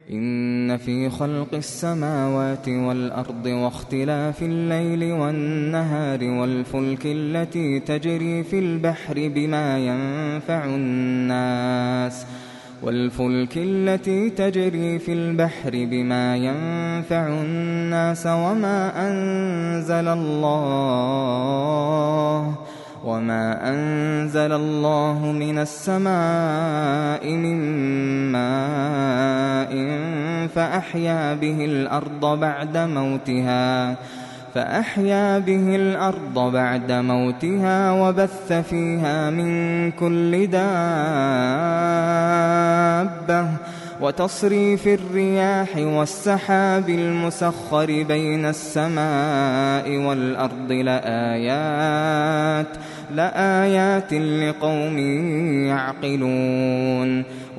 إن في خلق السماوات والأرض واختلاف الليل والنهار والفلك التي تجري في البحر بما ينفع الناس وما أنزل الله من السماء من ماء فأحيا به الأرض بعد موتها وبث فيها من كل دابة وتصريف الرياح والسحاب المسخر بين السماء والأرض لآيات لقوم يعقلون